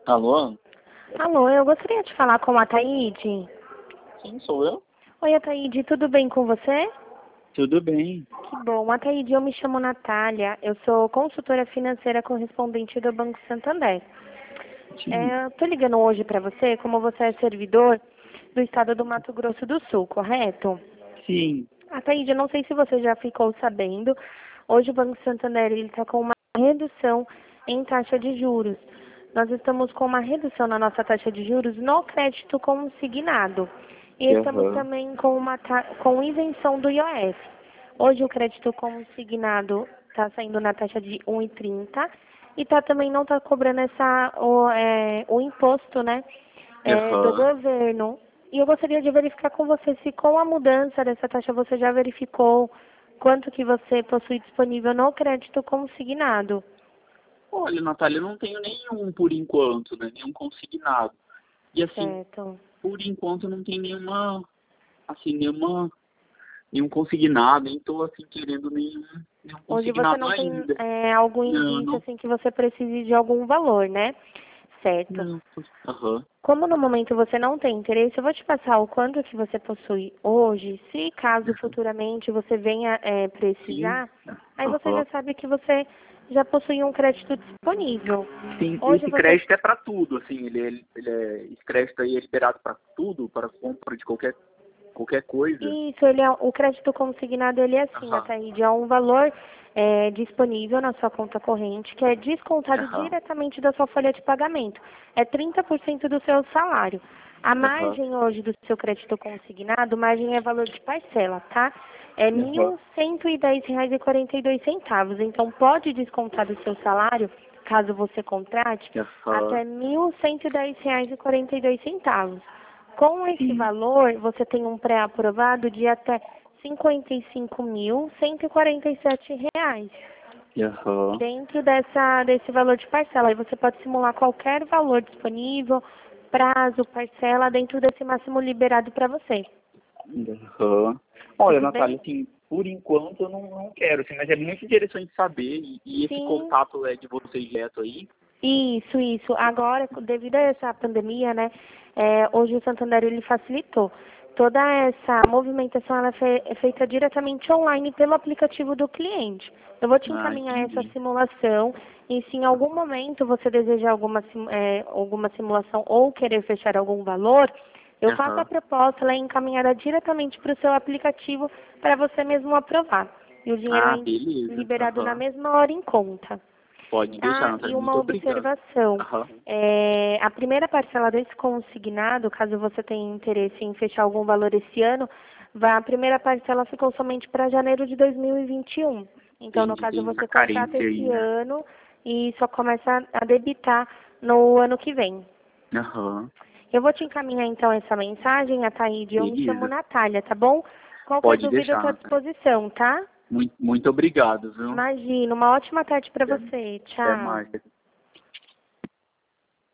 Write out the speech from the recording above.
Alô? Alô, eu gostaria de falar com a Taíde. Sim, sou eu. Oi, Ataíde, tudo bem com você? Tudo bem. Que bom. Ataíde, eu me chamo Natália, eu sou consultora financeira correspondente do Banco Santander. Sim. Eu tô ligando hoje para você, como você é servidor do estado do Mato Grosso do Sul, correto? Sim. Ataíde, eu não sei se você já ficou sabendo, hoje o Banco Santander está com uma redução em taxa de juros. Nós estamos com uma redução na nossa taxa de juros no crédito consignado. E estamos Aham. também com com isenção do IOF. Hoje o crédito consignado está saindo na taxa de 1,30 e também não está cobrando o imposto, né, do Aham. governo. E eu gostaria de verificar com você se com a mudança dessa taxa você já verificou quanto que você possui disponível no crédito consignado. Olha, Natália, eu não tenho nenhum por enquanto, né? Nenhum consignado. E assim, Certo. por enquanto não tem nenhum consignado, nem tô assim querendo nenhum Hoje você consignado não tem ainda. algum Não, indício não. assim que você precise de algum valor, né? Certo. Não. Aham. Como no momento você não tem interesse, eu vou te passar o quanto que você possui hoje. Se caso futuramente você venha Sim. precisar, aí você Aham. já sabe que você já possui um crédito disponível. Sim, Hoje esse você crédito é para tudo, assim, esse crédito aí é liberado para tudo, para compra de qualquer coisa. Isso, o crédito consignado, ele é assim, Aham. Ataíde, é um valor disponível na sua conta corrente, que é descontado Aham. diretamente da sua folha de pagamento. É 30% do seu salário. A Aham. margem hoje do seu crédito consignado, margem é valor de parcela, tá? É R$ Aham. 1.110,42. Então, pode descontar do seu salário, caso você contrate, até Aham. R$ 1.110,42. Com esse Sim. valor, você tem um pré-aprovado de até R$ 55.147 Aham. dentro desse valor de parcela. Aí você pode simular qualquer valor disponível, prazo, parcela, dentro desse máximo liberado para você. Aham. Olha, Tudo Natália, bem? assim, por enquanto eu não quero, assim, mas é muito interessante saber, e esse Sim. contato é de vocês direto aí. Isso, isso. Agora, devido a essa pandemia, né, hoje o Santander ele facilitou. Toda essa movimentação ela é feita diretamente online pelo aplicativo do cliente. Eu vou te Ah, encaminhar essa entendi. simulação e se em algum momento você desejar alguma simulação ou querer fechar algum valor, eu faço a Aham. proposta, ela é encaminhada diretamente para o seu aplicativo para você mesmo aprovar. E o dinheiro Ah, é beleza. liberado na Aham. mesma hora em conta. Pode deixar, Ah, Natália, e uma muito obrigado. observação. Aham. A primeira parcela desse consignado, caso você tenha interesse em fechar algum valor esse ano, a primeira parcela ficou somente para janeiro de 2021. Então, no Entendi, caso, tem essa você contrata carência aí, esse né? ano e só começa a debitar no ano que vem. Aham. Eu vou te encaminhar, então, essa mensagem, Ataíde. Eu me chamo Beleza. Natália, tá bom? Qualquer Pode dúvida, eu deixar, estou à Natália. disposição, tá? Muito obrigado, viu? Imagina. Uma ótima tarde para Até você. até Tchau. mais.